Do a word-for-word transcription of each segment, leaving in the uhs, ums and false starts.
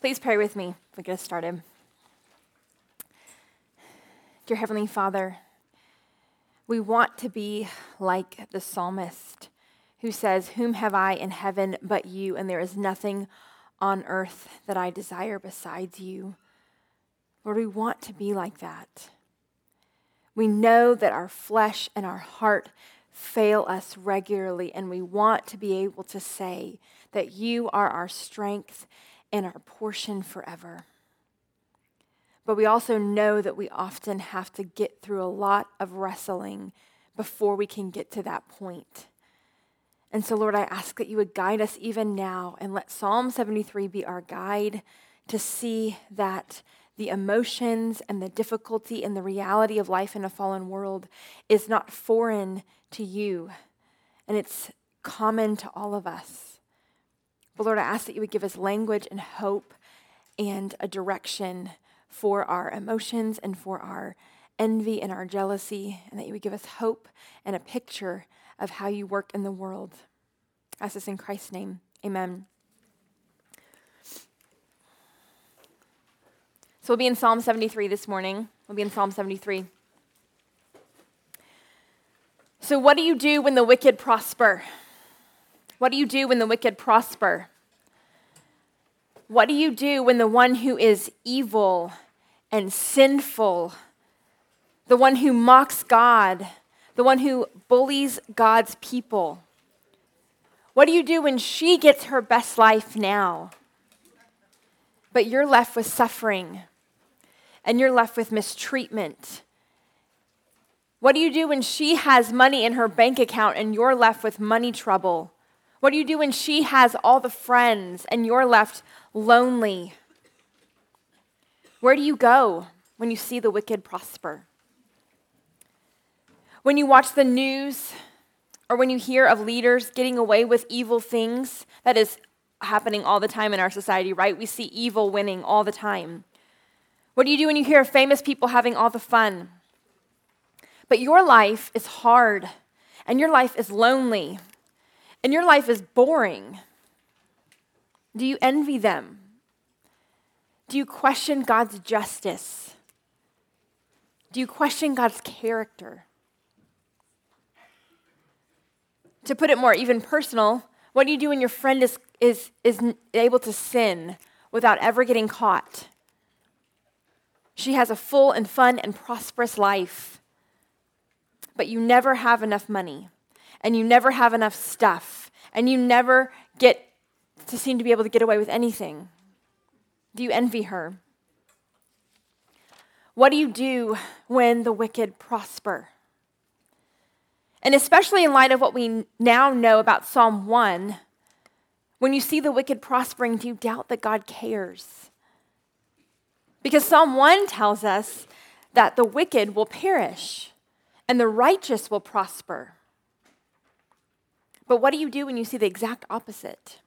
Please pray with me if we get us started. Dear Heavenly Father, we want to be like the psalmist who says, "Whom have I in heaven but you, and there is nothing on earth that I desire besides you." Lord, we want to be like that. We know that our flesh and our heart fail us regularly, and we want to be able to say that you are our strength and our portion forever. But we also know that we often have to get through a lot of wrestling before we can get to that point. And so, Lord, I ask that you would guide us even now and let Psalm seventy-three be our guide to see that the emotions and the difficulty and the reality of life in a fallen world is not foreign to you, and it's common to all of us. But Lord, I ask that you would give us language and hope and a direction for our emotions and for our envy and our jealousy, and that you would give us hope and a picture of how you work in the world. I ask this in Christ's name. Amen. So we'll be in Psalm seventy-three this morning. We'll be in Psalm seventy-three. So what do you do when the wicked prosper? What do you do when the wicked prosper? What do you do when the one who is evil and sinful, the one who mocks God, the one who bullies God's people, what do you do when she gets her best life now, but you're left with suffering and you're left with mistreatment? What do you do when she has money in her bank account and you're left with money trouble? What do you do when she has all the friends and you're left lonely? Where do you go when you see the wicked prosper? When you watch the news or when you hear of leaders getting away with evil things, that is happening all the time in our society, right? We see evil winning all the time. What do you do when you hear of famous people having all the fun? But your life is hard, and your life is lonely, and your life is boring. Do you envy them? Do you question God's justice? Do you question God's character? To put it more even personal, what do you do when your friend is, is, is able to sin without ever getting caught? She has a full and fun and prosperous life, but you never have enough money, and you never have enough stuff, and you never get to seem to be able to get away with anything. Do you envy her? What do you do when the wicked prosper? And especially in light of what we now know about Psalm one, when you see the wicked prospering, do you doubt that God cares? Because Psalm one tells us that the wicked will perish and the righteous will prosper. But what do you do when you see the exact opposite?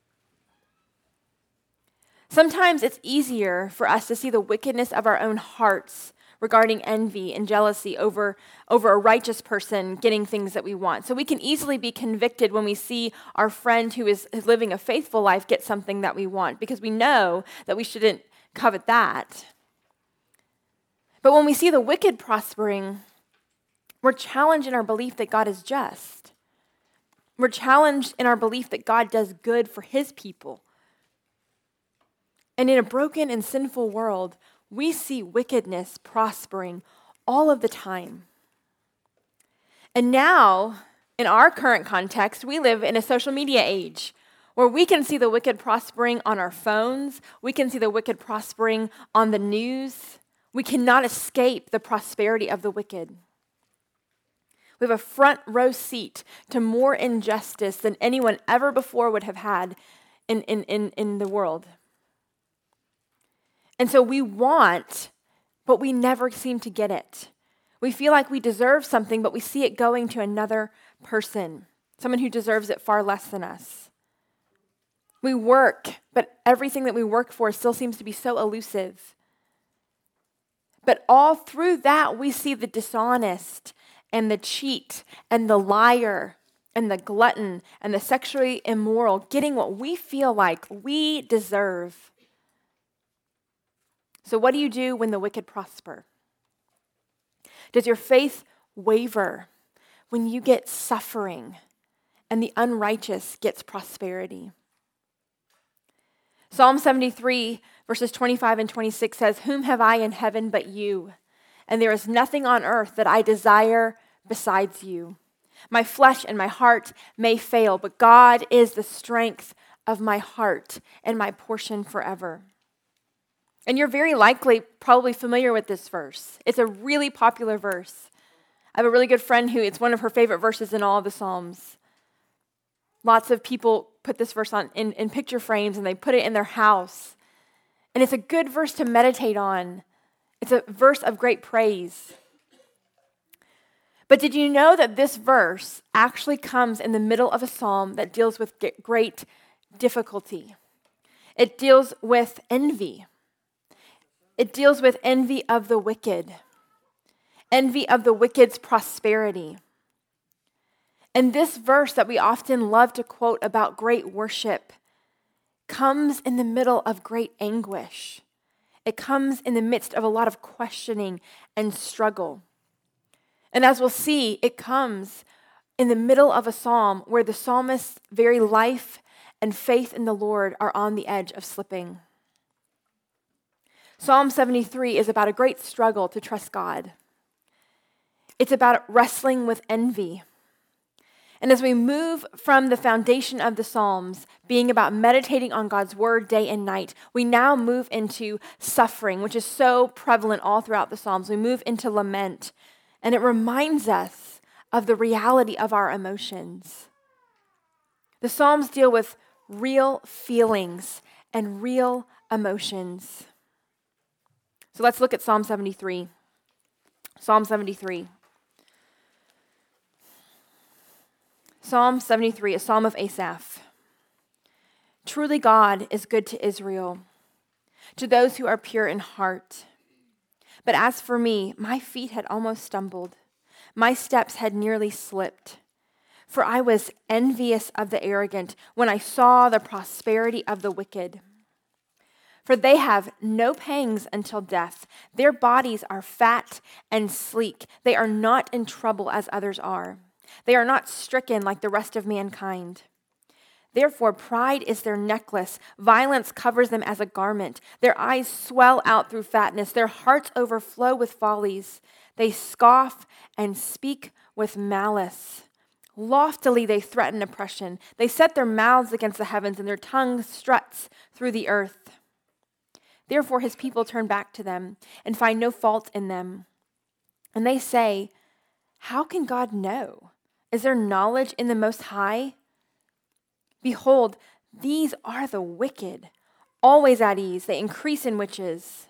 Sometimes it's easier for us to see the wickedness of our own hearts regarding envy and jealousy over, over a righteous person getting things that we want. So we can easily be convicted when we see our friend who is living a faithful life get something that we want, because we know that we shouldn't covet that. But when we see the wicked prospering, we're challenged in our belief that God is just. We're challenged in our belief that God does good for his people. And in a broken and sinful world, we see wickedness prospering all of the time. And now, in our current context, we live in a social media age where we can see the wicked prospering on our phones. We can see the wicked prospering on the news. We cannot escape the prosperity of the wicked. We have a front row seat to more injustice than anyone ever before would have had in, in, in, in the world. And so we want, but we never seem to get it. We feel like we deserve something, but we see it going to another person, someone who deserves it far less than us. We work, but everything that we work for still seems to be so elusive. But all through that, we see the dishonest and the cheat and the liar and the glutton and the sexually immoral getting what we feel like we deserve. So what do you do when the wicked prosper? Does your faith waver when you get suffering and the unrighteous gets prosperity? Psalm seventy-three, verses twenty-five and twenty-six says, "Whom have I in heaven but you? And there is nothing on earth that I desire besides you. My flesh and my heart may fail, but God is the strength of my heart and my portion forever." And you're very likely probably familiar with this verse. It's a really popular verse. I have a really good friend who it's one of her favorite verses in all of the Psalms. Lots of people put this verse on in, in picture frames and they put it in their house. And it's a good verse to meditate on. It's a verse of great praise. But did you know that this verse actually comes in the middle of a psalm that deals with great difficulty? It deals with envy. It deals with envy of the wicked. Envy of the wicked's prosperity. And this verse that we often love to quote about great worship comes in the middle of great anguish. It comes in the midst of a lot of questioning and struggle. And as we'll see, it comes in the middle of a psalm where the psalmist's very life and faith in the Lord are on the edge of slipping. Psalm seventy-three is about a great struggle to trust God. It's about wrestling with envy. And as we move from the foundation of the Psalms, being about meditating on God's word day and night, we now move into suffering, which is so prevalent all throughout the Psalms. We move into lament, and it reminds us of the reality of our emotions. The Psalms deal with real feelings and real emotions. So let's look at Psalm seventy-three. Psalm seventy-three. Psalm seventy-three, a psalm of Asaph. Truly God is good to Israel, to those who are pure in heart. But as for me, my feet had almost stumbled. My steps had nearly slipped. For I was envious of the arrogant when I saw the prosperity of the wicked. For they have no pangs until death. Their bodies are fat and sleek. They are not in trouble as others are. They are not stricken like the rest of mankind. Therefore, pride is their necklace. Violence covers them as a garment. Their eyes swell out through fatness. Their hearts overflow with follies. They scoff and speak with malice. Loftily they threaten oppression. They set their mouths against the heavens, and their tongue struts through the earth. Therefore his people turn back to them and find no fault in them. And they say, "How can God know? Is there knowledge in the Most High? Behold, these are the wicked, always at ease. They increase in riches.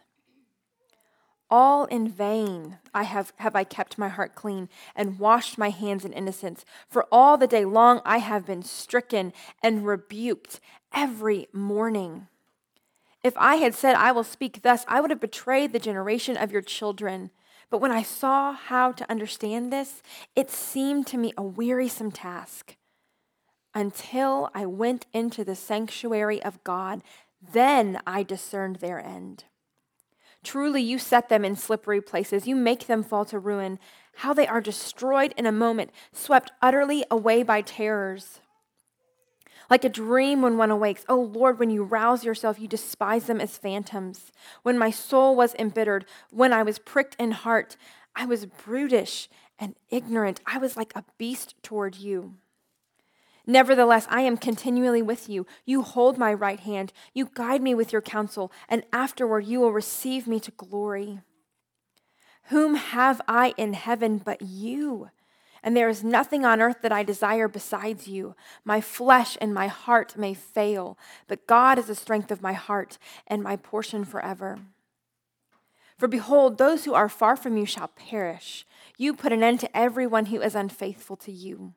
All in vain I have, have I kept my heart clean and washed my hands in innocence. For all the day long I have been stricken and rebuked every morning. If I had said, I will speak thus, I would have betrayed the generation of your children. But when I saw how to understand this, it seemed to me a wearisome task. Until I went into the sanctuary of God, then I discerned their end. Truly, you set them in slippery places. You make them fall to ruin. How they are destroyed in a moment, swept utterly away by terrors. Like a dream when one awakes. Oh Lord, when you rouse yourself, you despise them as phantoms. When my soul was embittered, when I was pricked in heart, I was brutish and ignorant. I was like a beast toward you. Nevertheless, I am continually with you. You hold my right hand. You guide me with your counsel, and afterward you will receive me to glory. Whom have I in heaven but you? And there is nothing on earth that I desire besides you. My flesh and my heart may fail, but God is the strength of my heart and my portion forever. For behold, those who are far from you shall perish. You put an end to everyone who is unfaithful to you.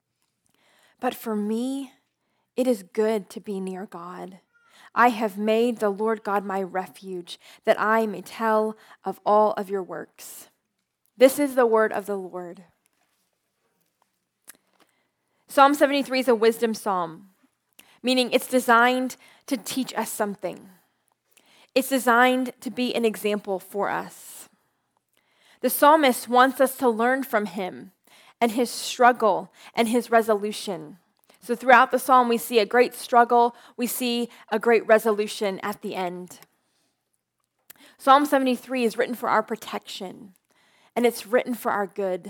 But for me, it is good to be near God. I have made the Lord God my refuge, that I may tell of all of your works. This is the word of the Lord. Psalm seventy-three is a wisdom psalm, meaning it's designed to teach us something. It's designed to be an example for us. The psalmist wants us to learn from him and his struggle and his resolution. So throughout the psalm, we see a great struggle, we see a great resolution at the end. Psalm seventy-three is written for our protection, and it's written for our good.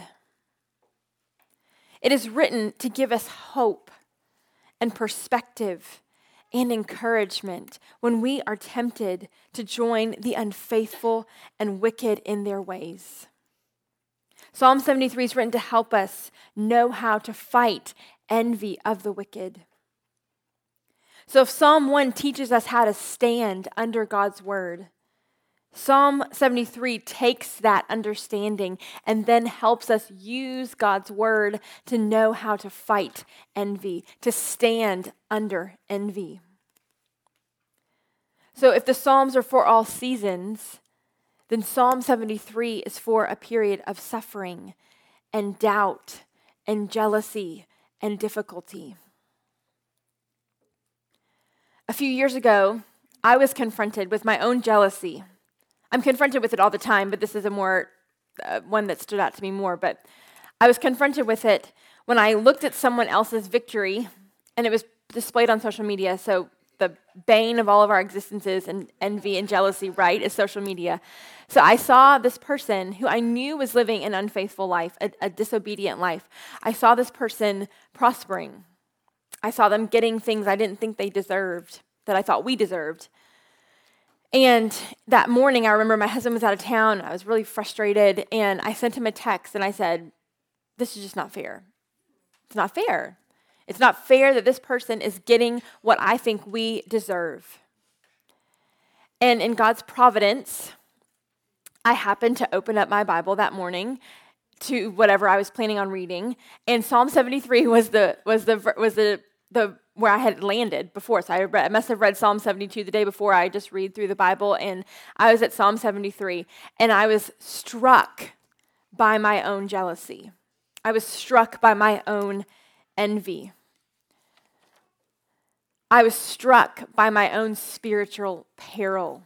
It is written to give us hope and perspective and encouragement when we are tempted to join the unfaithful and wicked in their ways. Psalm seventy-three is written to help us know how to fight envy of the wicked. So if Psalm one teaches us how to stand under God's word, Psalm seventy-three takes that understanding and then helps us use God's word to know how to fight envy, to stand under envy. So if the Psalms are for all seasons, then Psalm seventy-three is for a period of suffering and doubt and jealousy and difficulty. A few years ago, I was confronted with my own jealousy. I'm confronted with it all the time, but this is a more uh, one that stood out to me more. But I was confronted with it when I looked at someone else's victory, and it was displayed on social media. So the bane of all of our existences and envy and jealousy, right, is social media. So I saw this person who I knew was living an unfaithful life, a, a disobedient life. I saw this person prospering. I saw them getting things I didn't think they deserved, that I thought we deserved. And that morning, I remember my husband was out of town. I was really frustrated, and I sent him a text, and I said, this is just not fair. It's not fair. It's not fair that this person is getting what I think we deserve. And in God's providence, I happened to open up my Bible that morning to whatever I was planning on reading, and Psalm seventy-three was the was the was the the where I had landed before. So I, read, I must have read Psalm seventy-two the day before. I just read through the Bible, and I was at Psalm seventy-three, and I was struck by my own jealousy. I was struck by my own envy. I was struck by my own spiritual peril.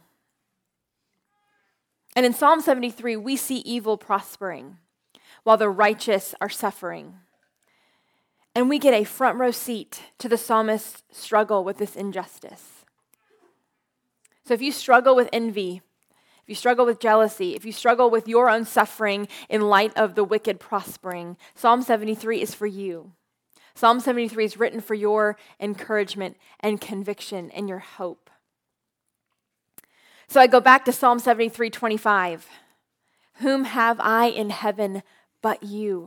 And in Psalm seventy-three, we see evil prospering while the righteous are suffering. And we get a front row seat to the psalmist's struggle with this injustice. So if you struggle with envy, if you struggle with jealousy, if you struggle with your own suffering in light of the wicked prospering, Psalm seventy-three is for you. Psalm seventy-three is written for your encouragement and conviction and your hope. So I go back to Psalm seventy-three twenty-five. Whom have I in heaven but you?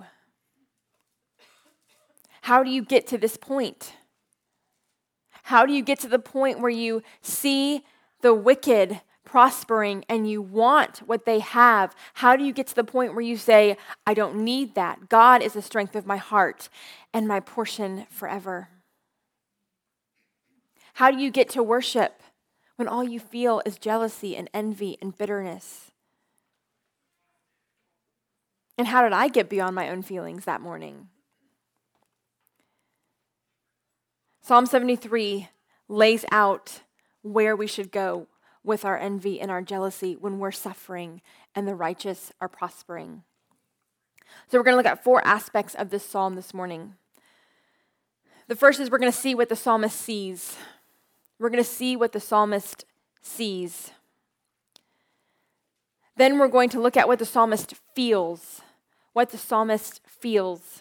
How do you get to this point? How do you get to the point where you see the wicked prospering and you want what they have? How do you get to the point where you say, I don't need that. God is the strength of my heart and my portion forever. How do you get to worship when all you feel is jealousy and envy and bitterness? And how did I get beyond my own feelings that morning? Psalm seventy-three lays out where we should go with our envy and our jealousy when we're suffering and the righteous are prospering. So we're going to look at four aspects of this psalm this morning. The first is we're going to see what the psalmist sees. We're going to see what the psalmist sees. Then we're going to look at what the psalmist feels. What the psalmist feels.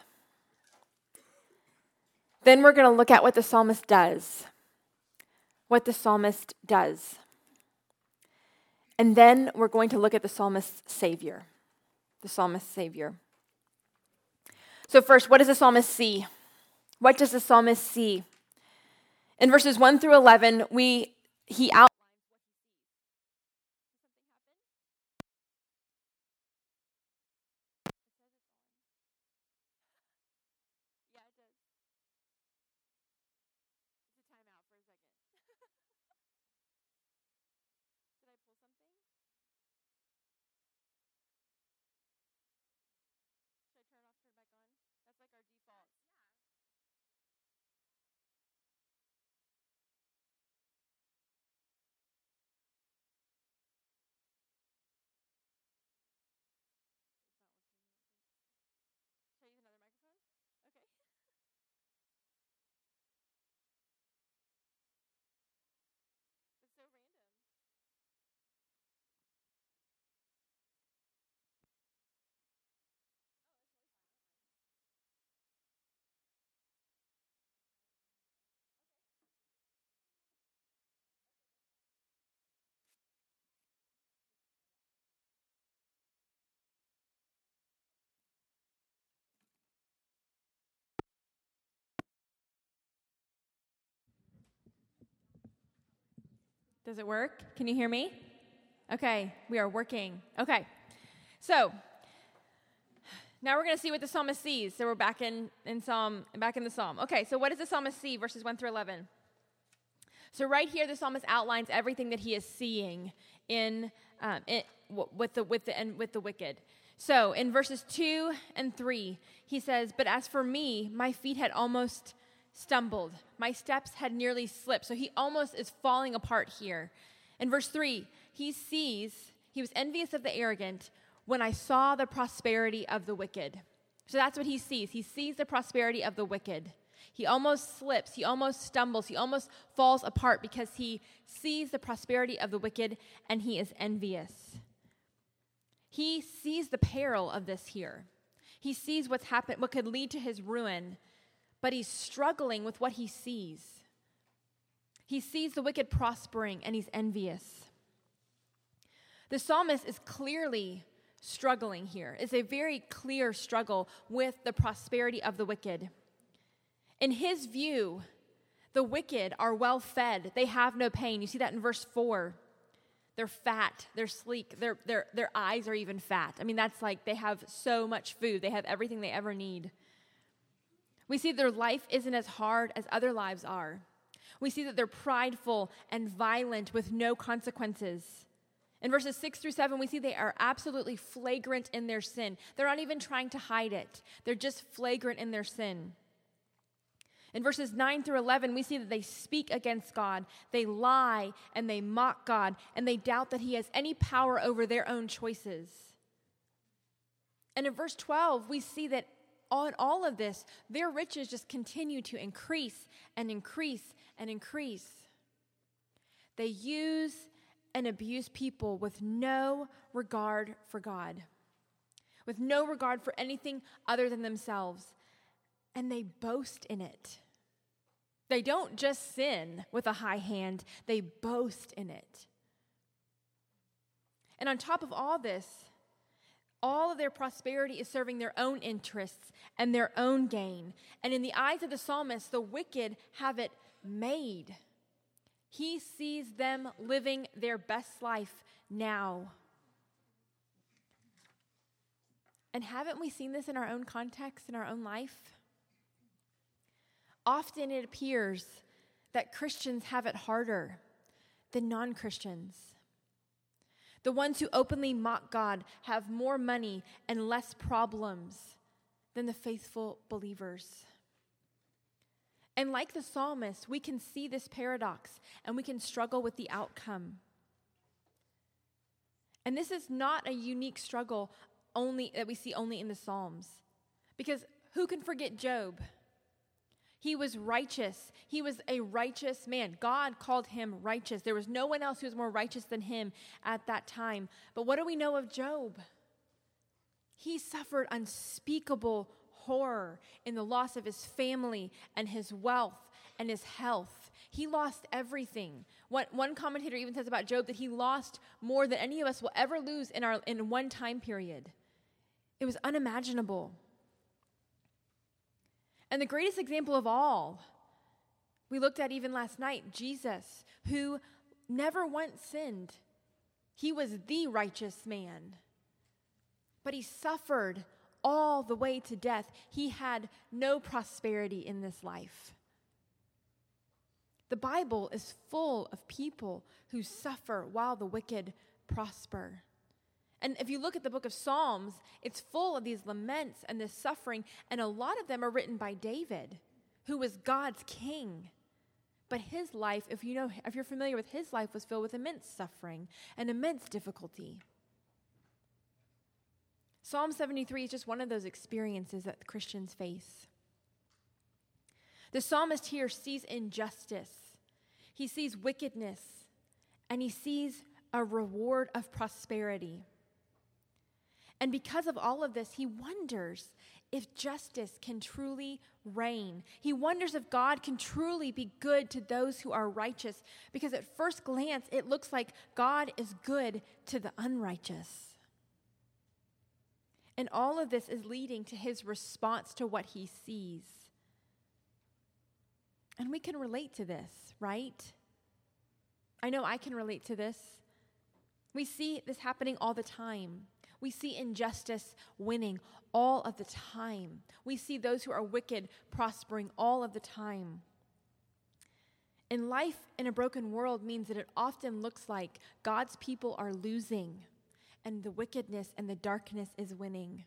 Then we're going to look at what the psalmist does. What the psalmist does. And then we're going to look at the psalmist's savior. The psalmist's savior. So first, what does the psalmist see? What does the psalmist see? In verses one through eleven, we he outlines. Does it work? Can you hear me? Okay, we are working. Okay, so now we're going to see what the psalmist sees. So we're back in, in Psalm, back in the Psalm. Okay, so what does the psalmist see? Verses one through eleven. So right here, the psalmist outlines everything that he is seeing in, um, in with the with the and with the wicked. So in verses two and three, he says, "But as for me, my feet had almost stumbled. My steps had nearly slipped." So he almost is falling apart here. In verse three, he sees, he was envious of the arrogant when I saw the prosperity of the wicked. So that's what he sees. He sees the prosperity of the wicked. He almost slips. He almost stumbles. He almost falls apart because he sees the prosperity of the wicked and he is envious. He sees the peril of this here. He sees what's happened, what could lead to his ruin, but he's struggling with what he sees. He sees the wicked prospering, and he's envious. The psalmist is clearly struggling here. It's a very clear struggle with the prosperity of the wicked. In his view, the wicked are well fed. They have no pain. You see that in verse four. They're fat. They're sleek. Their, their, their eyes are even fat. I mean, that's like they have so much food. They have everything they ever need. We see their life isn't as hard as other lives are. We see that they're prideful and violent with no consequences. In verses six through seven, we see they are absolutely flagrant in their sin. They're not even trying to hide it. They're just flagrant in their sin. In verses nine through eleven, we see that they speak against God. They lie and they mock God, and they doubt that he has any power over their own choices. And in verse twelve, we see that on all of this, their riches just continue to increase and increase and increase. They use and abuse people with no regard for God, with no regard for anything other than themselves, and they boast in it. They don't just sin with a high hand, they boast in it. And on top of all this, all of their prosperity is serving their own interests and their own gain. And in the eyes of the psalmist, the wicked have it made. He sees them living their best life now. And haven't we seen this in our own context, in our own life? Often it appears that Christians have it harder than non-Christians. The ones who openly mock God have more money and less problems than the faithful believers. And like the psalmist, we can see this paradox and we can struggle with the outcome. And this is not a unique struggle only that we see only in the Psalms. Because who can forget Job? He was righteous. He was a righteous man. God called him righteous. There was no one else who was more righteous than him at that time. But what do we know of Job? He suffered unspeakable horror in the loss of his family and his wealth and his health. He lost everything. One, one commentator even says about Job that he lost more than any of us will ever lose in our in one time period. It was unimaginable. And the greatest example of all, we looked at even last night, Jesus, who never once sinned. He was the righteous man. But he suffered all the way to death. He had no prosperity in this life. The Bible is full of people who suffer while the wicked prosper. And if you look at the book of Psalms, it's full of these laments and this suffering, and a lot of them are written by David, who was God's king. But his life, if you know, if you're familiar with his life, was filled with immense suffering and immense difficulty. Psalm seventy-three is just one of those experiences that Christians face. The psalmist here sees injustice. He sees wickedness, and he sees a reward of prosperity. And because of all of this, he wonders if justice can truly reign. He wonders if God can truly be good to those who are righteous, because at first glance, it looks like God is good to the unrighteous. And all of this is leading to his response to what he sees. And we can relate to this, right? I know I can relate to this. We see this happening all the time. We see injustice winning all of the time. We see those who are wicked prospering all of the time. And life in a broken world means that it often looks like God's people are losing and the wickedness and the darkness is winning.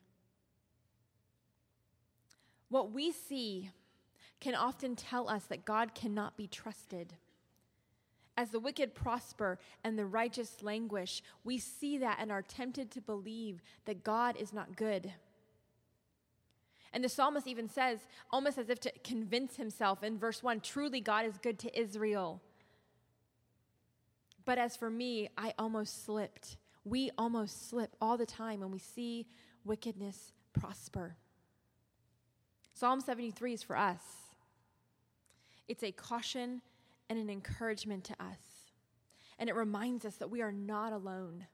What we see can often tell us that God cannot be trusted. As the wicked prosper and the righteous languish, we see that and are tempted to believe that God is not good. And the psalmist even says, almost as if to convince himself in verse one, truly God is good to Israel. But as for me, I almost slipped. We almost slip all the time when we see wickedness prosper. Psalm seventy-three is for us. It's a caution and an encouragement to us. And it reminds us that we are not alone.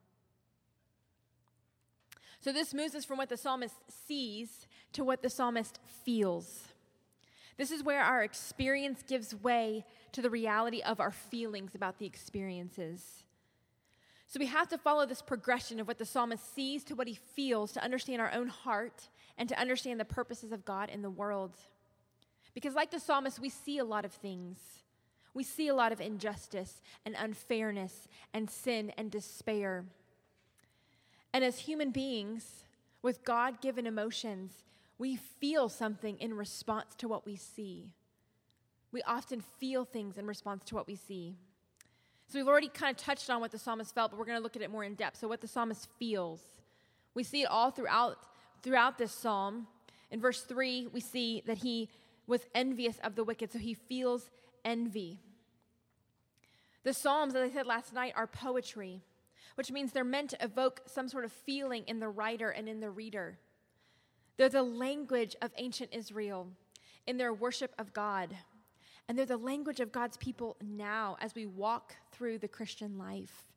So this moves us from what the psalmist sees to what the psalmist feels. This is where our experience gives way to the reality of our feelings about the experiences. So we have to follow this progression of what the psalmist sees to what he feels to understand our own heart and to understand the purposes of God in the world. Because like the psalmist, we see a lot of things. We see a lot of injustice and unfairness and sin and despair. And as human beings with God-given emotions, we feel something in response to what we see. We often feel things in response to what we see. So we've already kind of touched on what the psalmist felt, but we're going to look at it more in depth. So what the psalmist feels. We see it all throughout, throughout this psalm. In verse three, we see that he was envious of the wicked, so he feels envy. The Psalms, as I said last night, are poetry, which means they're meant to evoke some sort of feeling in the writer and in the reader. They're the language of ancient Israel in their worship of God. And they're the language of God's people now as we walk through the Christian life.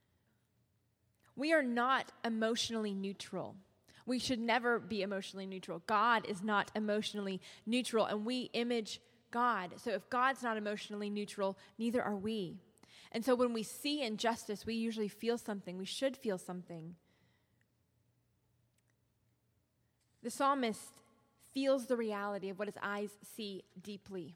We are not emotionally neutral. We should never be emotionally neutral. God is not emotionally neutral, and we image God. So if God's not emotionally neutral, neither are we. And so when we see injustice, we usually feel something. We should feel something. The psalmist feels the reality of what his eyes see deeply.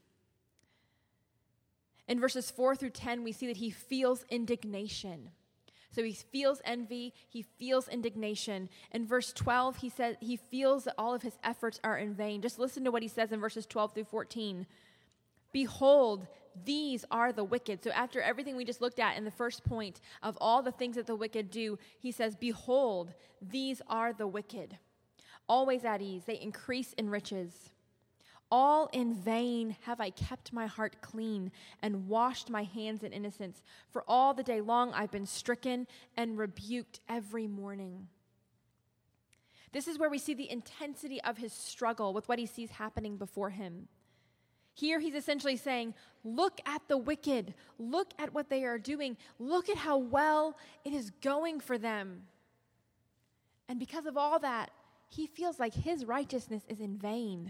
In verses four through ten, we see that he feels indignation. So he feels envy, he feels indignation. In verse twelve, he says he feels that all of his efforts are in vain. Just listen to what he says in verses twelve through fourteen. Behold, these are the wicked. So after everything we just looked at in the first point of all the things that the wicked do, he says, behold, these are the wicked. Always at ease, they increase in riches. All in vain have I kept my heart clean and washed my hands in innocence. For all the day long I've been stricken and rebuked every morning. This is where we see the intensity of his struggle with what he sees happening before him. Here he's essentially saying, look at the wicked. Look at what they are doing. Look at how well it is going for them. And because of all that, he feels like his righteousness is in vain.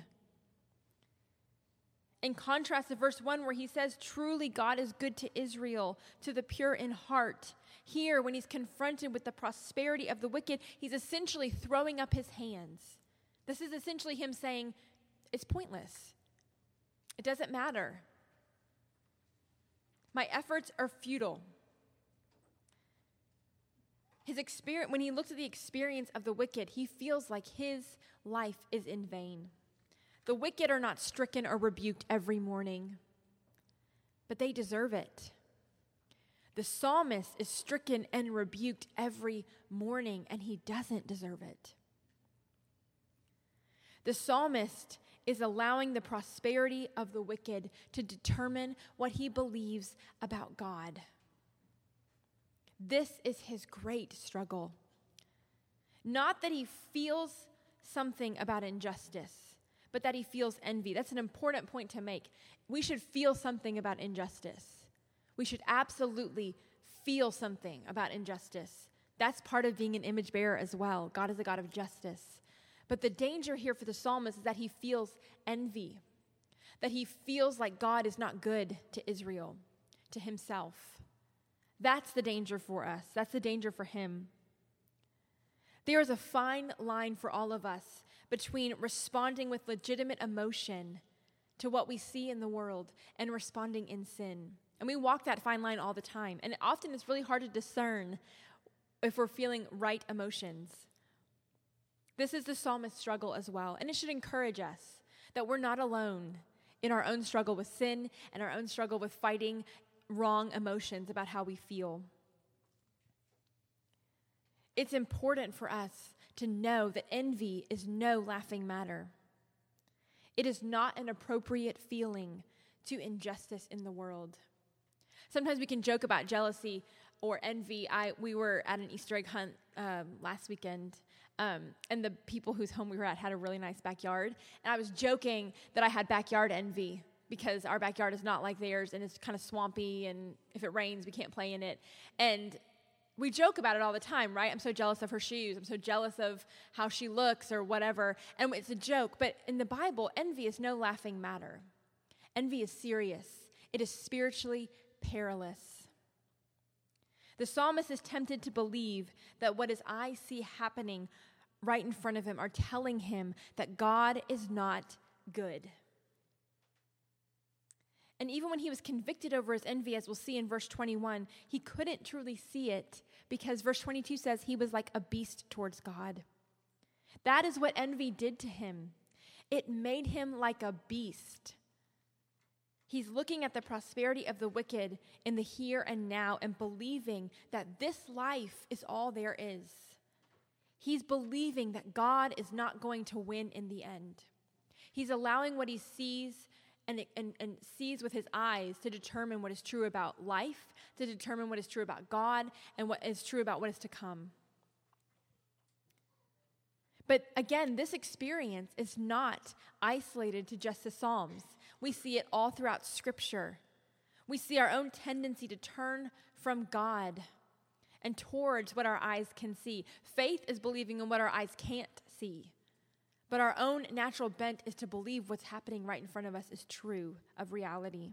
In contrast to verse one where he says, truly God is good to Israel, to the pure in heart. Here, when he's confronted with the prosperity of the wicked, he's essentially throwing up his hands. This is essentially him saying, it's pointless. It doesn't matter. My efforts are futile. His experience, when he looks at the experience of the wicked, he feels like his life is in vain. The wicked are not stricken or rebuked every morning, but they deserve it. The psalmist is stricken and rebuked every morning, and he doesn't deserve it. The psalmist is allowing the prosperity of the wicked to determine what he believes about God. This is his great struggle. Not that he feels something about injustice, but that he feels envy. That's an important point to make. We should feel something about injustice. We should absolutely feel something about injustice. That's part of being an image bearer as well. God is a God of justice. But the danger here for the psalmist is that he feels envy, that he feels like God is not good to Israel, to himself. That's the danger for us. That's the danger for him. There is a fine line for all of us between responding with legitimate emotion to what we see in the world and responding in sin. And we walk that fine line all the time. And often it's really hard to discern if we're feeling right emotions. This is the psalmist's struggle as well. And it should encourage us that we're not alone in our own struggle with sin and our own struggle with fighting wrong emotions about how we feel. It's important for us to know that envy is no laughing matter. It is not an appropriate feeling to injustice in the world. Sometimes we can joke about jealousy or envy. I we were at an Easter egg hunt um, last weekend, um, and the people whose home we were at had a really nice backyard. And I was joking that I had backyard envy because our backyard is not like theirs, and it's kind of swampy, and if it rains, we can't play in it. And we joke about it all the time, right? I'm so jealous of her shoes. I'm so jealous of how she looks or whatever. And it's a joke. But in the Bible, envy is no laughing matter. Envy is serious. It is spiritually perilous. The psalmist is tempted to believe that what his eyes see happening right in front of him are telling him that God is not good. And even when he was convicted over his envy, as we'll see in verse twenty-one, he couldn't truly see it because verse twenty-two says he was like a beast towards God. That is what envy did to him. It made him like a beast. He's looking at the prosperity of the wicked in the here and now and believing that this life is all there is. He's believing that God is not going to win in the end. He's allowing what he sees And, and, and sees with his eyes to determine what is true about life, to determine what is true about God, and what is true about what is to come. But again, this experience is not isolated to just the Psalms. We see it all throughout Scripture. We see our own tendency to turn from God and towards what our eyes can see. Faith is believing in what our eyes can't see. But our own natural bent is to believe what's happening right in front of us is true of reality.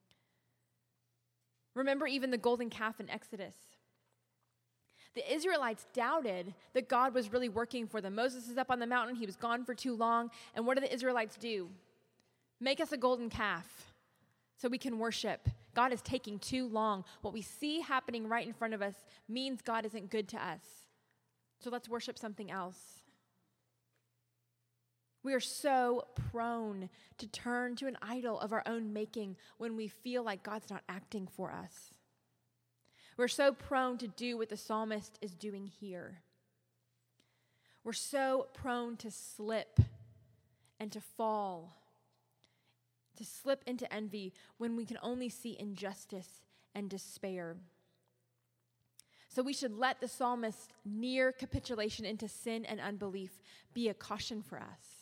Remember even the golden calf in Exodus. The Israelites doubted that God was really working for them. Moses is up on the mountain. He was gone for too long. And what do the Israelites do? Make us a golden calf so we can worship. God is taking too long. What we see happening right in front of us means God isn't good to us. So let's worship something else. We are so prone to turn to an idol of our own making when we feel like God's not acting for us. We're so prone to do what the psalmist is doing here. We're so prone to slip and to fall, to slip into envy when we can only see injustice and despair. So we should let the psalmist's near capitulation into sin and unbelief be a caution for us.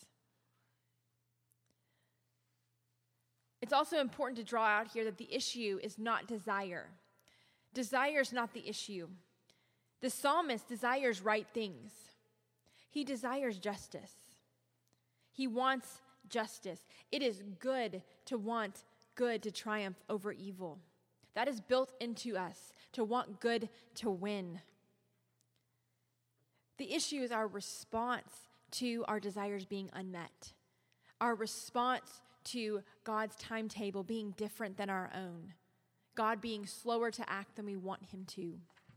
It's also important to draw out here that the issue is not desire. Desire is not the issue. The psalmist desires right things. He desires justice. He wants justice. It is good to want good to triumph over evil. That is built into us, to want good to win. The issue is our response to our desires being unmet. Our response to God's timetable being different than our own. God being slower to act than we want him to.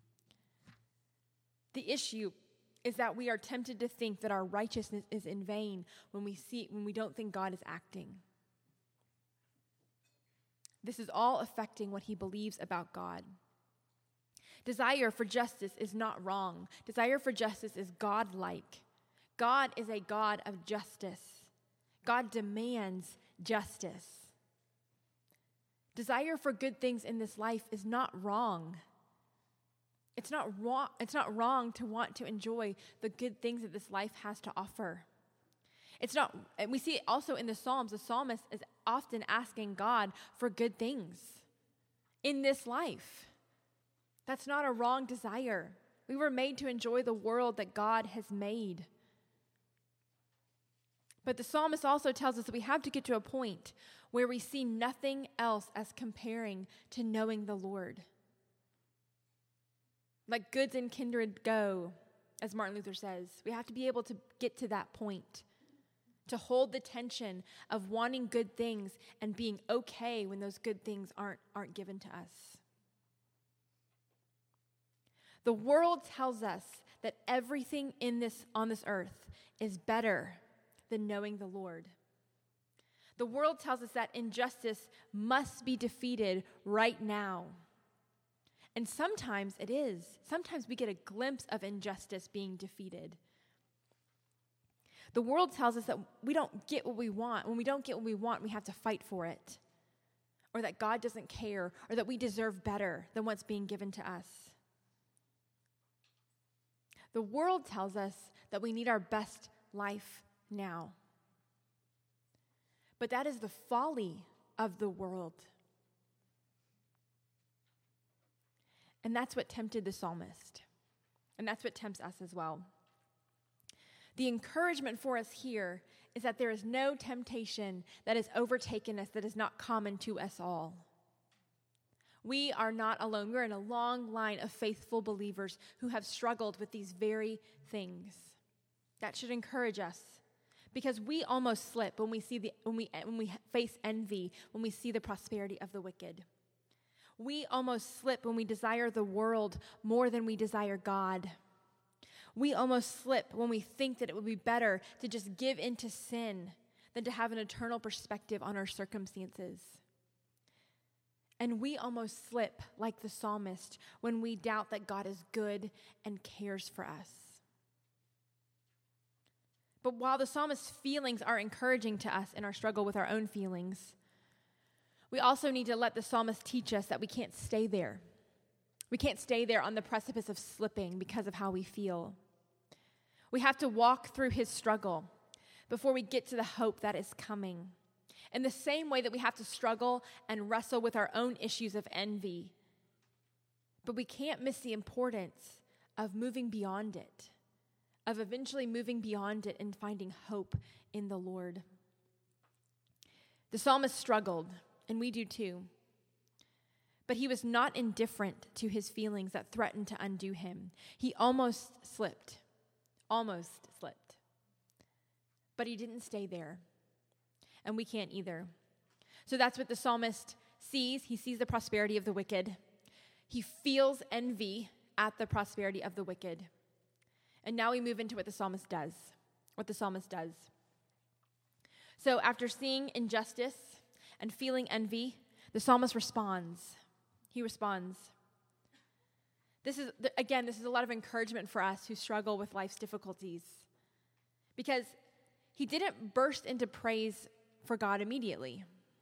The issue is that we are tempted to think that our righteousness is in vain when we see when we don't think God is acting. This is all affecting what he believes about God. Desire for justice is not wrong. Desire for justice is God-like. God is a God of justice. God demands justice. Desire for good things in this life is not wrong. It's not wrong, it's not wrong to want to enjoy the good things that this life has to offer. It's not, and we see it also in the Psalms. The psalmist is often asking God for good things in this life. That's not a wrong desire. We were made to enjoy the world that God has made. But the psalmist also tells us that we have to get to a point where we see nothing else as comparing to knowing the Lord. Let goods and kindred go, as Martin Luther says. We have to be able to get to that point, to hold the tension of wanting good things and being okay when those good things aren't, aren't given to us. The world tells us that everything in this on this earth is better than knowing the Lord. The world tells us that injustice must be defeated right now. And sometimes it is. Sometimes we get a glimpse of injustice being defeated. The world tells us that we don't get what we want. When we don't get what we want, we have to fight for it. Or that God doesn't care, or that we deserve better than what's being given to us. The world tells us that we need our best life now. But that is the folly of the world. And that's what tempted the psalmist. And that's what tempts us as well. The encouragement for us here is that there is no temptation that has overtaken us that is not common to us all. We are not alone. We're in a long line of faithful believers who have struggled with these very things. That should encourage us, because we almost slip when we see the when we when we face envy, when we see the prosperity of the wicked. We almost slip when we desire the world more than we desire God. We almost slip when we think that it would be better to just give into sin than to have an eternal perspective on our circumstances. And we almost slip like the psalmist when we doubt that God is good and cares for us. But while the psalmist's feelings are encouraging to us in our struggle with our own feelings, we also need to let the psalmist teach us that we can't stay there. We can't stay there on the precipice of slipping because of how we feel. We have to walk through his struggle before we get to the hope that is coming. In the same way that we have to struggle and wrestle with our own issues of envy. But we can't miss the importance of moving beyond it, of eventually moving beyond it and finding hope in the Lord. The psalmist struggled, and we do too. But he was not indifferent to his feelings that threatened to undo him. He almost slipped, almost slipped. But he didn't stay there. And we can't either. So that's what the psalmist sees. He sees the prosperity of the wicked. He feels envy at the prosperity of the wicked. And now we move into what the psalmist does. What the psalmist does. So after seeing injustice and feeling envy, the psalmist responds. He responds. This is, again, this is a lot of encouragement for us who struggle with life's difficulties. Because he didn't burst into praise for God immediately.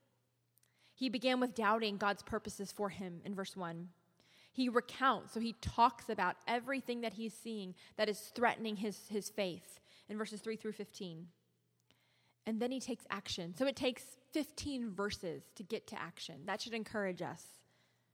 He began with doubting God's purposes for him in verse one. He recounts, so he talks about everything that he's seeing that is threatening his, his faith in verses three through fifteen. And then he takes action. So it takes fifteen verses to get to action. That should encourage us.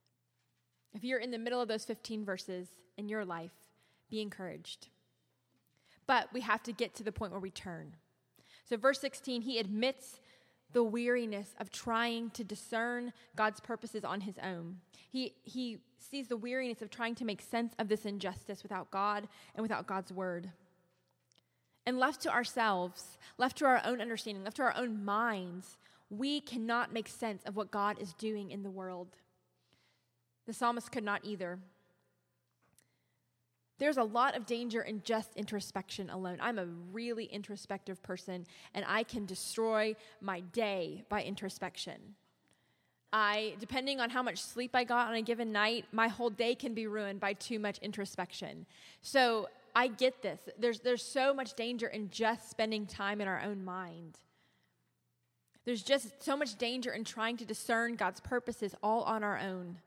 If you're in the middle of those fifteen verses in your life, be encouraged. But we have to get to the point where we turn. So verse sixteen, he admits the weariness of trying to discern God's purposes on his own. He, he sees the weariness of trying to make sense of this injustice without God and without God's word. And left to ourselves, left to our own understanding, left to our own minds, we cannot make sense of what God is doing in the world. The psalmist could not either. There's a lot of danger in just introspection alone. I'm a really introspective person, and I can destroy my day by introspection. I, depending on how much sleep I got on a given night, my whole day can be ruined by too much introspection. So I get this. There's, there's so much danger in just spending time in our own mind. There's just so much danger in trying to discern God's purposes all on our own.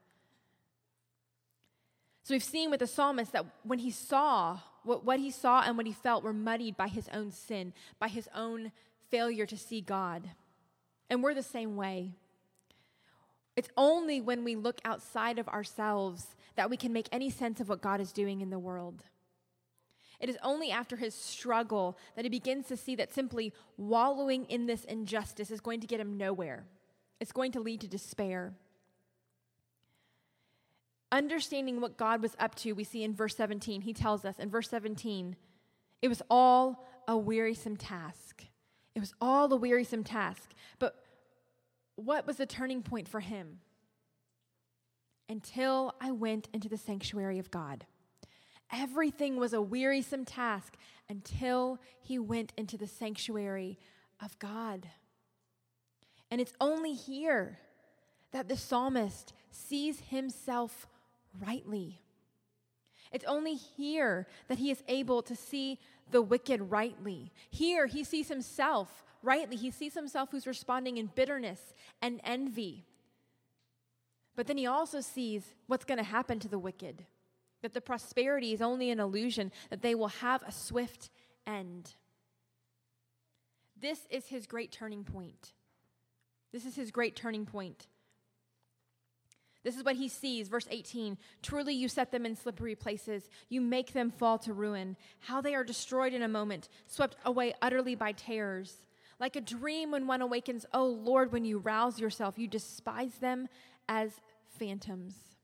So we've seen with the psalmist that when he saw, what, what he saw and what he felt were muddied by his own sin, by his own failure to see God. And we're the same way. It's only when we look outside of ourselves that we can make any sense of what God is doing in the world. It is only after his struggle that he begins to see that simply wallowing in this injustice is going to get him nowhere. It's going to lead to despair. understanding what God was up to, we see in verse seventeen. He tells us in verse seventeen, it was all a wearisome task. It was all a wearisome task. But what was the turning point for him? Until I went into the sanctuary of God. Everything was a wearisome task until he went into the sanctuary of God. And it's only here that the psalmist sees himself rightly. It's only here that he is able to see the wicked rightly. Here he sees himself rightly. He sees himself who's responding in bitterness and envy. But then he also sees what's going to happen to the wicked, that the prosperity is only an illusion, that they will have a swift end. This is his great turning point. This is his great turning point. This is what he sees, verse eighteen. Truly you set them in slippery places. You make them fall to ruin. How they are destroyed in a moment, swept away utterly by terrors. Like a dream when one awakens, oh Lord, when you rouse yourself, you despise them as phantoms.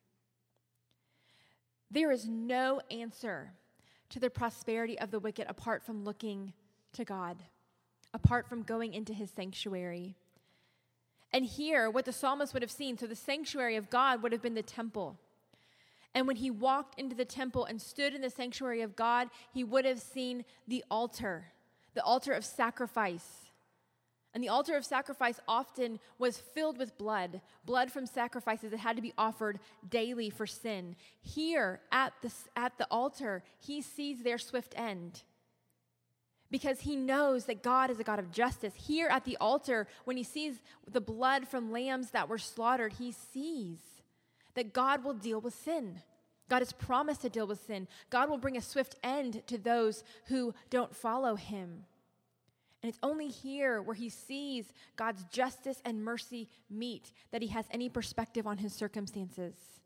There is no answer to the prosperity of the wicked apart from looking to God, apart from going into his sanctuary. And here, what the psalmist would have seen, so the sanctuary of God would have been the temple. And when he walked into the temple and stood in the sanctuary of God, he would have seen the altar, the altar of sacrifice. And the altar of sacrifice often was filled with blood, blood from sacrifices that had to be offered daily for sin. Here at the, at the altar, he sees their swift end, because he knows that God is a God of justice. Here at the altar, when he sees the blood from lambs that were slaughtered, he sees that God will deal with sin. God has promised to deal with sin. God will bring a swift end to those who don't follow him. And it's only here where he sees God's justice and mercy meet that he has any perspective on his circumstances.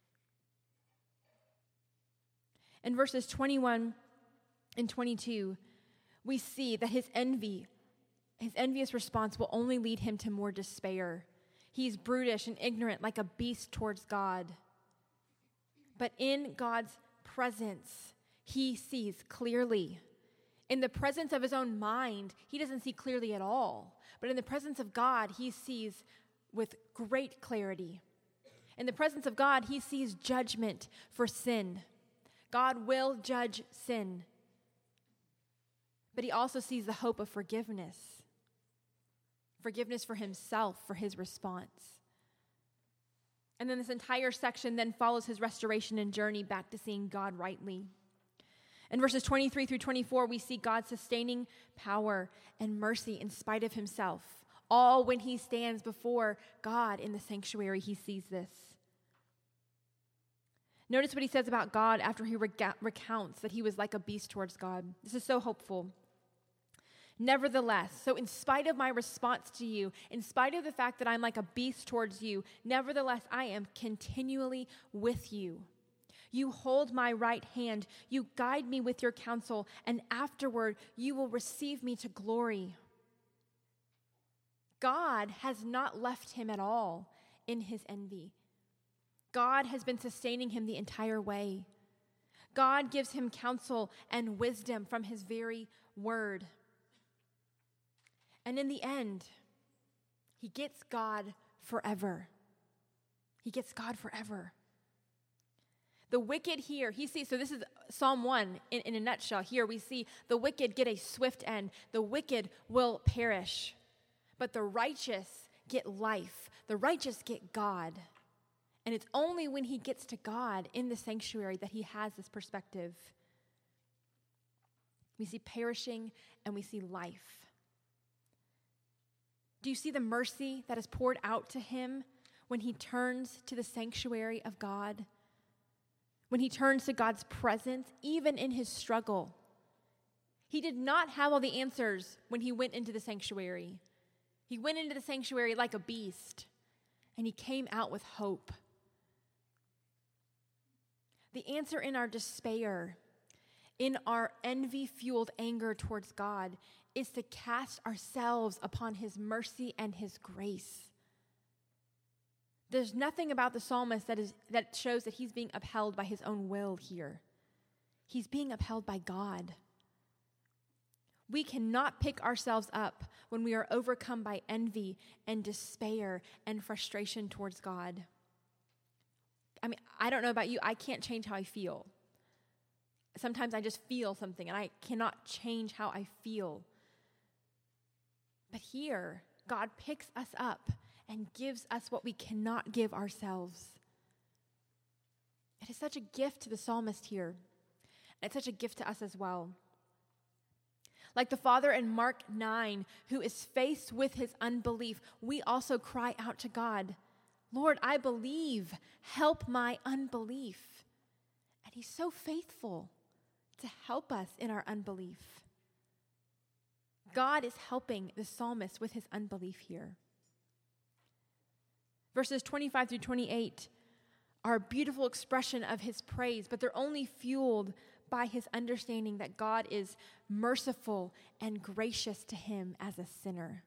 In verses twenty-one and twenty-two, we see that his envy, his envious response will only lead him to more despair. He's brutish and ignorant like a beast towards God. But in God's presence, he sees clearly. In the presence of his own mind, he doesn't see clearly at all. But in the presence of God, he sees with great clarity. In the presence of God, he sees judgment for sin. God will judge sin. But he also sees the hope of forgiveness. Forgiveness for himself, for his response. And then this entire section then follows his restoration and journey back to seeing God rightly. In verses twenty-three through twenty-four, we see God's sustaining power and mercy in spite of himself. All when he stands before God in the sanctuary, he sees this. Notice what he says about God after he rec- recounts that he was like a beast towards God. This is so hopeful. Nevertheless, so in spite of my response to you, in spite of the fact that I'm like a beast towards you, nevertheless, I am continually with you. You hold my right hand, you guide me with your counsel, and afterward you will receive me to glory. God has not left him at all in his envy. God has been sustaining him the entire way. God gives him counsel and wisdom from his very word. And in the end, he gets God forever. He gets God forever. The wicked here, he sees, so this is Psalm one in, in a nutshell. Here we see the wicked get a swift end. The wicked will perish, but the righteous get life. The righteous get God. And it's only when he gets to God in the sanctuary that he has this perspective. We see perishing and we see life. Do you see the mercy that is poured out to him when he turns to the sanctuary of God? When he turns to God's presence, even in his struggle. He did not have all the answers when he went into the sanctuary. He went into the sanctuary like a beast, and he came out with hope. The answer in our despair, in our envy-fueled anger towards God, is to cast ourselves upon his mercy and his grace. There's nothing about the psalmist that is that shows that he's being upheld by his own will here. He's being upheld by God. We cannot pick ourselves up when we are overcome by envy and despair and frustration towards God. I mean, I don't know about you. I can't change how I feel. Sometimes I just feel something and I cannot change how I feel. But here, God picks us up and gives us what we cannot give ourselves. It is such a gift to the psalmist here. And it's such a gift to us as well. Like the father in Mark nine, who is faced with his unbelief, we also cry out to God, Lord, I believe, help my unbelief. And he's so faithful to help us in our unbelief. God is helping the psalmist with his unbelief here. Verses twenty-five through twenty-eight are a beautiful expression of his praise, but they're only fueled by his understanding that God is merciful and gracious to him as a sinner.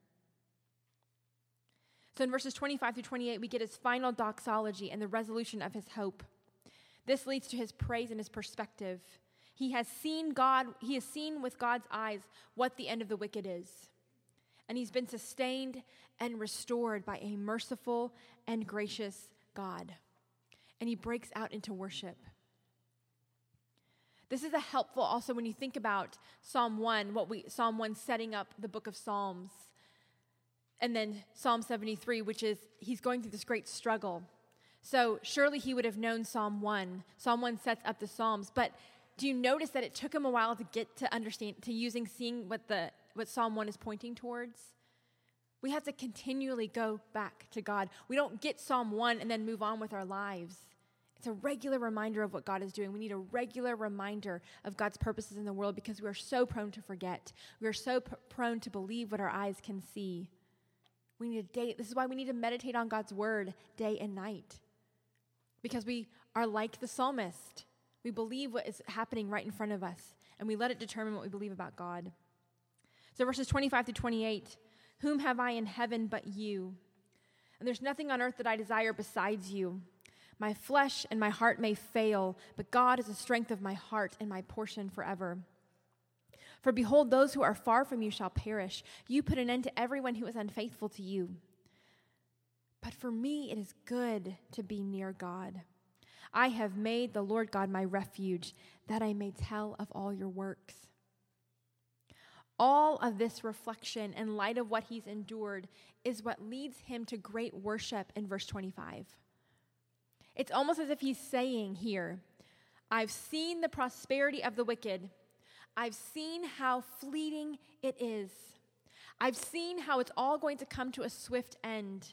So in verses twenty-five through twenty-eight, we get his final doxology and the resolution of his hope. This leads to his praise and his perspective. He has seen God, he has seen with God's eyes what the end of the wicked is. And he's been sustained and restored by a merciful and gracious God. And he breaks out into worship. This is a helpful also when you think about Psalm one, what we Psalm one setting up the book of Psalms. And then Psalm seventy-three, which is he's going through this great struggle. So surely he would have known Psalm one. Psalm one sets up the Psalms, but do you notice that it took him a while to get to understand, to using, seeing what the what Psalm one is pointing towards? We have to continually go back to God. We don't get Psalm one and then move on with our lives. It's a regular reminder of what God is doing. We need a regular reminder of God's purposes in the world because we are so prone to forget. We are so pr- prone to believe what our eyes can see. We need a day. This is why we need to meditate on God's word day and night. Because we are like the psalmist. We believe what is happening right in front of us, and we let it determine what we believe about God. So verses twenty-five through twenty-eight, whom have I in heaven but you? And there's nothing on earth that I desire besides you. My flesh and my heart may fail, but God is the strength of my heart and my portion forever. For behold, those who are far from you shall perish. You put an end to everyone who is unfaithful to you. But for me it is good to be near God. I have made the Lord God my refuge, that I may tell of all your works. All of this reflection in light of what he's endured is what leads him to great worship in verse twenty-five. It's almost as if he's saying here, I've seen the prosperity of the wicked. I've seen how fleeting it is. I've seen how it's all going to come to a swift end.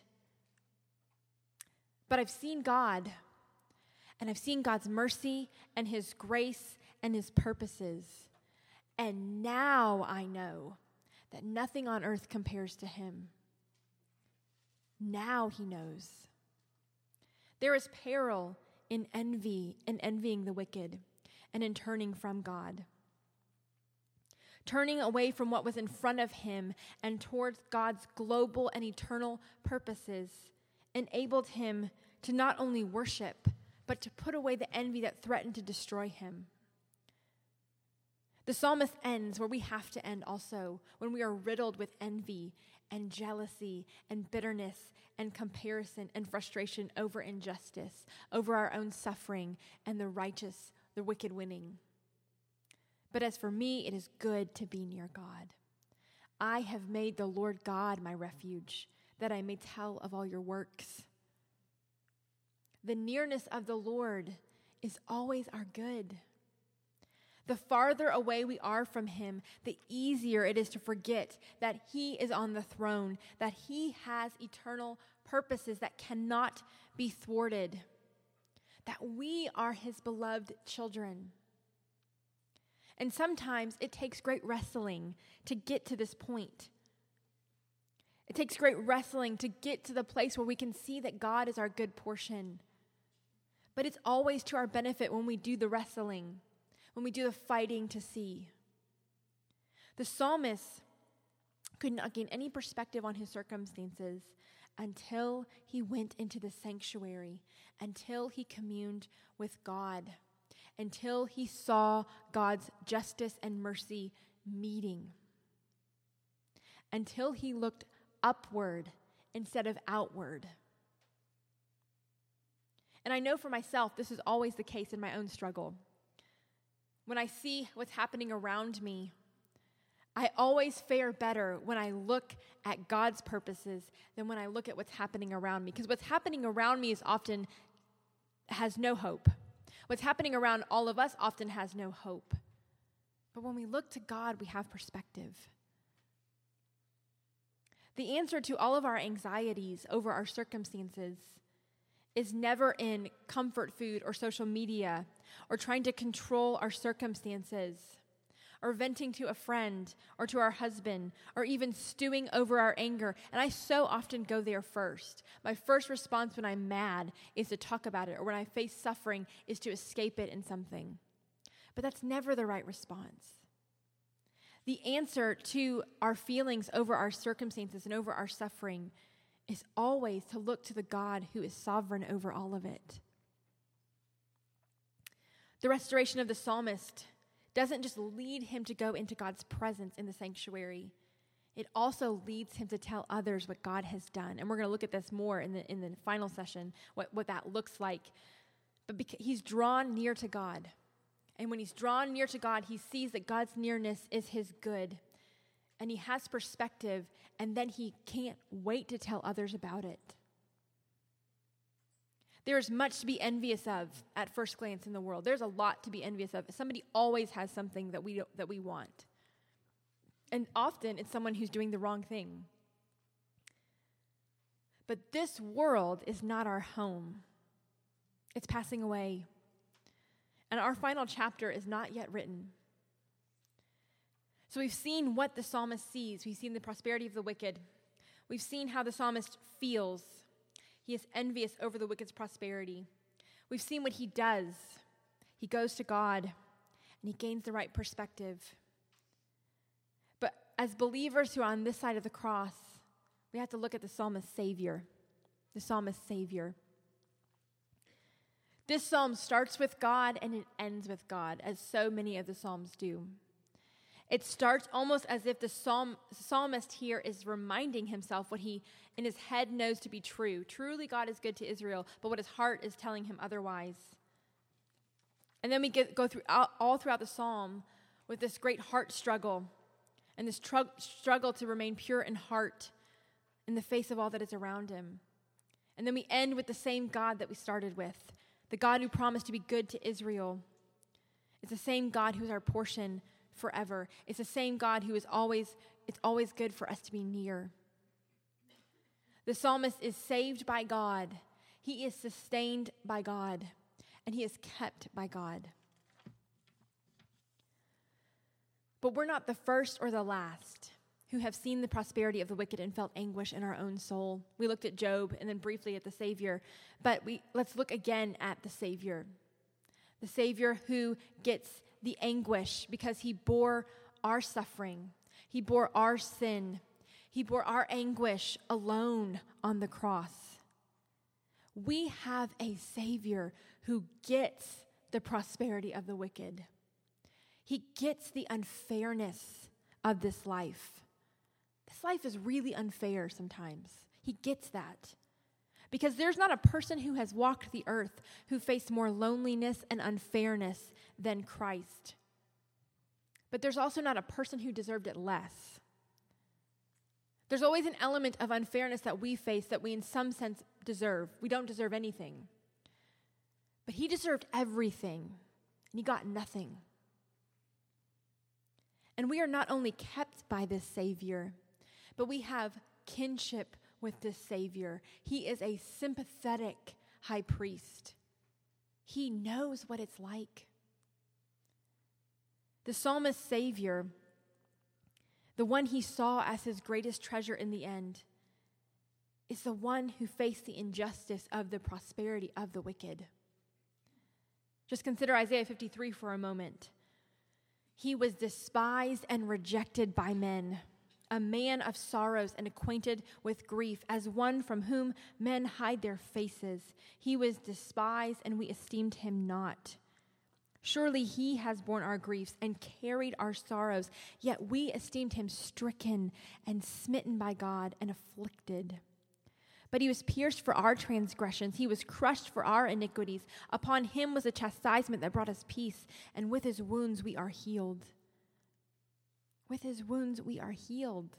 But I've seen God. And I've seen God's mercy and his grace and his purposes. And now I know that nothing on earth compares to him. Now he knows. There is peril in envy and envying the wicked and in turning from God. Turning away from what was in front of him and towards God's global and eternal purposes enabled him to not only worship, but to put away the envy that threatened to destroy him. The psalmist ends where we have to end also, when we are riddled with envy and jealousy and bitterness and comparison and frustration over injustice, over our own suffering and the righteous, the wicked winning. But as for me, it is good to be near God. I have made the Lord God my refuge, that I may tell of all your works. The nearness of the Lord is always our good. The farther away we are from him, the easier it is to forget that he is on the throne, that he has eternal purposes that cannot be thwarted, that we are his beloved children. And sometimes it takes great wrestling to get to this point. It takes great wrestling to get to the place where we can see that God is our good portion. But it's always to our benefit when we do the wrestling, when we do the fighting to see. The psalmist could not gain any perspective on his circumstances until he went into the sanctuary, until he communed with God, until he saw God's justice and mercy meeting, until he looked upward instead of outward. And I know for myself, this is always the case in my own struggle. When I see what's happening around me, I always fare better when I look at God's purposes than when I look at what's happening around me. Because what's happening around me is often has no hope. What's happening around all of us often has no hope. But when we look to God, we have perspective. The answer to all of our anxieties over our circumstances is never in comfort food or social media or trying to control our circumstances or venting to a friend or to our husband or even stewing over our anger. And I so often go there first. My first response when I'm mad is to talk about it, or when I face suffering is to escape it in something. But that's never the right response. The answer to our feelings over our circumstances and over our suffering is always to look to the God who is sovereign over all of it. The restoration of the psalmist doesn't just lead him to go into God's presence in the sanctuary. It also leads him to tell others what God has done. And we're going to look at this more in the in the final session, what, what that looks like. But because he's drawn near to God. And when he's drawn near to God, he sees that God's nearness is his good. And he has perspective, and then he can't wait to tell others about it. There is much to be envious of at first glance in the world. There's a lot to be envious of. Somebody always has something that we that we want. And often it's someone who's doing the wrong thing. But this world is not our home. It's passing away. And our final chapter is not yet written. So we've seen what the psalmist sees. We've seen the prosperity of the wicked. We've seen how the psalmist feels. He is envious over the wicked's prosperity. We've seen what he does. He goes to God, and he gains the right perspective. But as believers who are on this side of the cross, we have to look at the psalmist's Savior, the psalmist's Savior. This psalm starts with God, and it ends with God, as so many of the psalms do. It starts almost as if the psalm, psalmist here is reminding himself what he in his head knows to be true. Truly God is good to Israel, but what his heart is telling him otherwise. And then we get, go through all, all throughout the psalm with this great heart struggle and this tr- struggle to remain pure in heart in the face of all that is around him. And then we end with the same God that we started with, the God who promised to be good to Israel. It's the same God who is our portion forever. It's the same God who is always, it's always good for us to be near. The psalmist is saved by God. He is sustained by God. And he is kept by God. But we're not the first or the last who have seen the prosperity of the wicked and felt anguish in our own soul. We looked at Job and then briefly at the Savior. But we let's look again at the Savior. The Savior who gets the anguish because he bore our suffering. He bore our sin. He bore our anguish alone on the cross. We have a Savior who gets the prosperity of the wicked. He gets the unfairness of this life. This life is really unfair sometimes. He gets that. Because there's not a person who has walked the earth who faced more loneliness and unfairness than Christ. But there's also not a person who deserved it less. There's always an element of unfairness that we face that we in some sense deserve. We don't deserve anything. But he deserved everything, and he got nothing. And we are not only kept by this Savior, but we have kinship with this Savior. He is a sympathetic high priest. He knows what it's like. The psalmist's Savior, the one he saw as his greatest treasure in the end, is the one who faced the injustice of the prosperity of the wicked. Just consider Isaiah fifty-three for a moment. He was despised and rejected by men, a man of sorrows and acquainted with grief, as one from whom men hide their faces. He was despised, and we esteemed him not. Surely he has borne our griefs and carried our sorrows, yet we esteemed him stricken and smitten by God and afflicted. But he was pierced for our transgressions. He was crushed for our iniquities. Upon him was a chastisement that brought us peace, and with his wounds we are healed. With his wounds we are healed.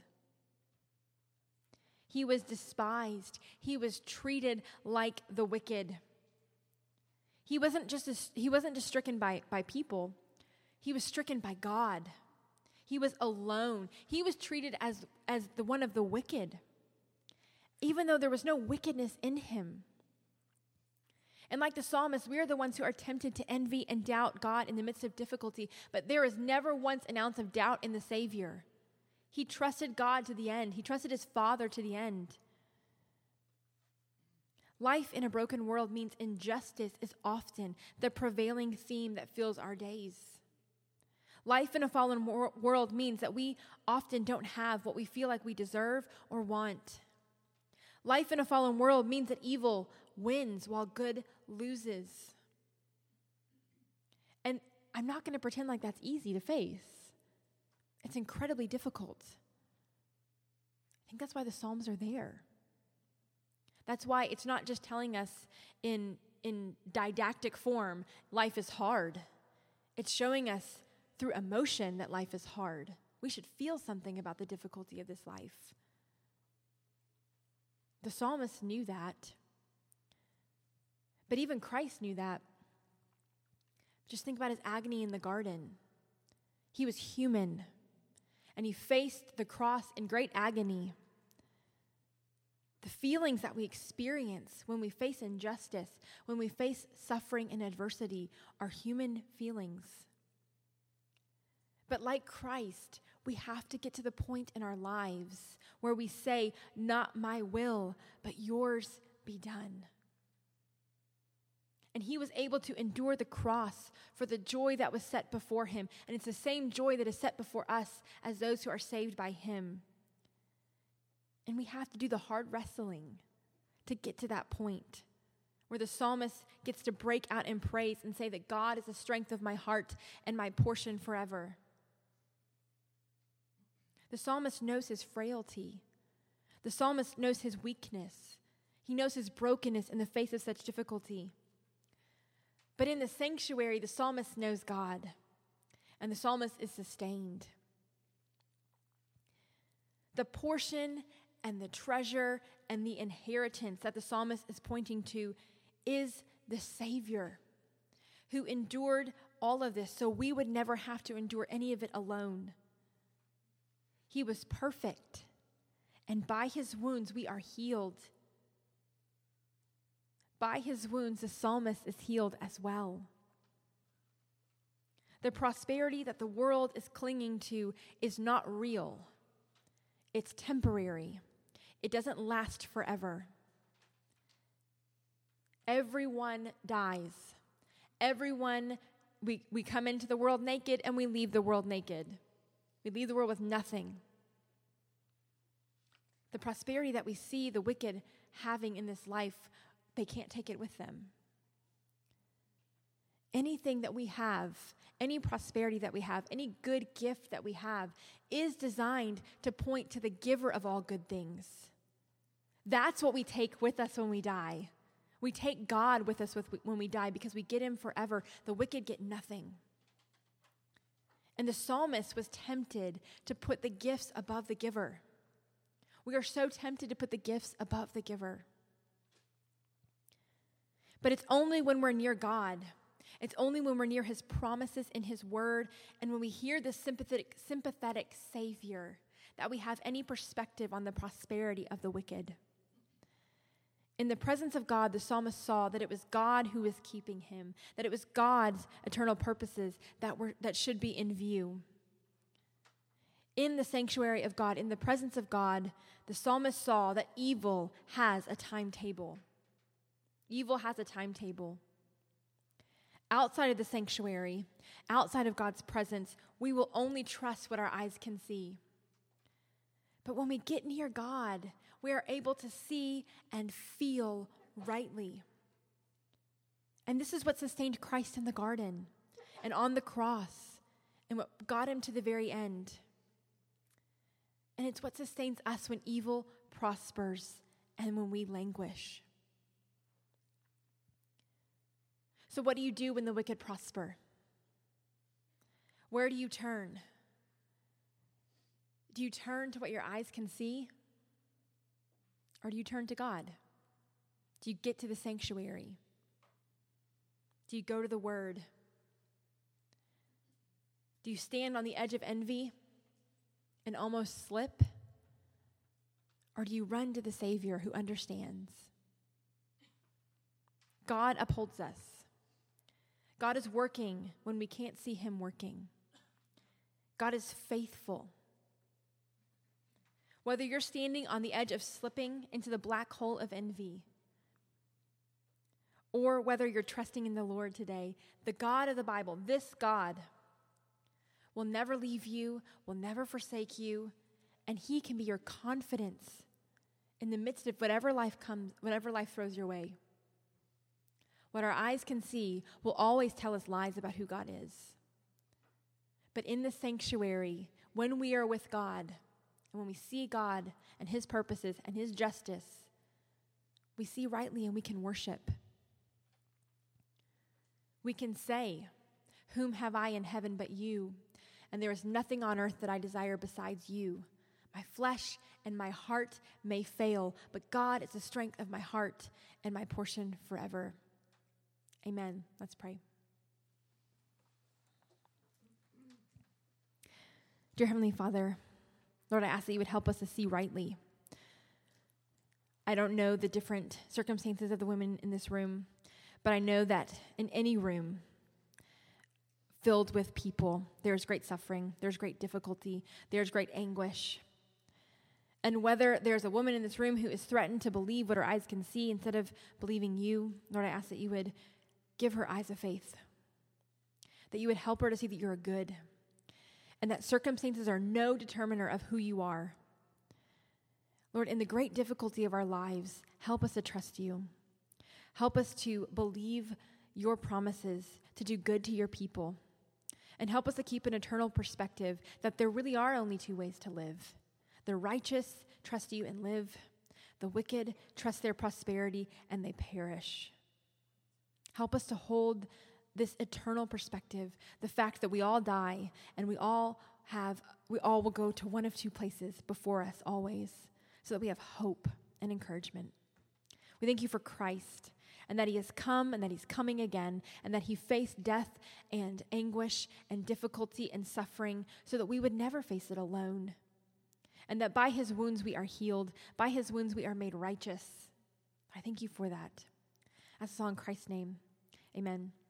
He was despised. He was treated like the wicked. He wasn't just a, he wasn't just stricken by, by people. He was stricken by God. He was alone. He was treated as, as the one of the wicked, even though there was no wickedness in him. And like the psalmist, we are the ones who are tempted to envy and doubt God in the midst of difficulty, but there is never once an ounce of doubt in the Savior. He trusted God to the end. He trusted his Father to the end. Life in a broken world means injustice is often the prevailing theme that fills our days. Life in a fallen wor- world means that we often don't have what we feel like we deserve or want. Life in a fallen world means that evil wins while good loses. And I'm not going to pretend like that's easy to face. It's incredibly difficult. I think that's why the Psalms are there. That's why it's not just telling us in, in didactic form, life is hard. It's showing us through emotion that life is hard. We should feel something about the difficulty of this life. The psalmist knew that. But even Christ knew that. Just think about his agony in the garden. He was human, and he faced the cross in great agony. The feelings that we experience when we face injustice, when we face suffering and adversity, are human feelings. But like Christ, we have to get to the point in our lives where we say, not my will, but yours be done. And he was able to endure the cross for the joy that was set before him. And it's the same joy that is set before us as those who are saved by him. And we have to do the hard wrestling to get to that point where the psalmist gets to break out in praise and say that God is the strength of my heart and my portion forever. The psalmist knows his frailty. The psalmist knows his weakness. He knows his brokenness in the face of such difficulty. But in the sanctuary, the psalmist knows God, and the psalmist is sustained. The portion and the treasure and the inheritance that the psalmist is pointing to is the Savior who endured all of this so we would never have to endure any of it alone. He was perfect, and by his wounds we are healed. By his wounds, the psalmist is healed as well. The prosperity that the world is clinging to is not real. It's temporary. It doesn't last forever. Everyone dies. Everyone, we, we come into the world naked and we leave the world naked. We leave the world with nothing. The prosperity that we see the wicked having in this life, they can't take it with them. Anything that we have, any prosperity that we have, any good gift that we have is designed to point to the giver of all good things. That's what we take with us when we die. We take God with us with, when we die because we get him forever. The wicked get nothing. And the psalmist was tempted to put the gifts above the giver. We are so tempted to put the gifts above the giver. But it's only when we're near God, it's only when we're near his promises in his word, and when we hear the sympathetic, sympathetic Savior, that we have any perspective on the prosperity of the wicked. In the presence of God, the psalmist saw that it was God who was keeping him, that it was God's eternal purposes that were that should be in view. In the sanctuary of God, in the presence of God, the psalmist saw that evil has a timetable. Evil has a timetable. Outside of the sanctuary, outside of God's presence, we will only trust what our eyes can see. But when we get near God, we are able to see and feel rightly. And this is what sustained Christ in the garden and on the cross and what got him to the very end. And it's what sustains us when evil prospers and when we languish. So what do you do when the wicked prosper? Where do you turn? Do you turn to what your eyes can see? Or do you turn to God? Do you get to the sanctuary? Do you go to the Word? Do you stand on the edge of envy and almost slip? Or do you run to the Savior who understands? God upholds us. God is working when we can't see him working. God is faithful. Whether you're standing on the edge of slipping into the black hole of envy, or whether you're trusting in the Lord today, the God of the Bible, this God, will never leave you, will never forsake you, and he can be your confidence in the midst of whatever life comes, whatever life throws your way. What our eyes can see will always tell us lies about who God is. But in the sanctuary, when we are with God, and when we see God and his purposes and his justice, we see rightly and we can worship. We can say, "Whom have I in heaven but you? And there is nothing on earth that I desire besides you. My flesh and my heart may fail, but God is the strength of my heart and my portion forever." Amen. Let's pray. Dear Heavenly Father, Lord, I ask that you would help us to see rightly. I don't know the different circumstances of the women in this room, but I know that in any room filled with people, there's great suffering, there's great difficulty, there's great anguish. And whether there's a woman in this room who is threatened to believe what her eyes can see instead of believing you, Lord, I ask that you would give her eyes of faith, that you would help her to see that you're good, and that circumstances are no determiner of who you are. Lord, in the great difficulty of our lives, help us to trust you. Help us to believe your promises to do good to your people, and help us to keep an eternal perspective that there really are only two ways to live. The righteous trust you and live. The wicked trust their prosperity and they perish. Help us to hold this eternal perspective, the fact that we all die and we all have, we all will go to one of two places before us always, so that we have hope and encouragement. We thank you for Christ and that he has come and that he's coming again and that he faced death and anguish and difficulty and suffering so that we would never face it alone. And that by his wounds we are healed, by his wounds we are made righteous. I thank you for that. As it's all in Christ's name, amen.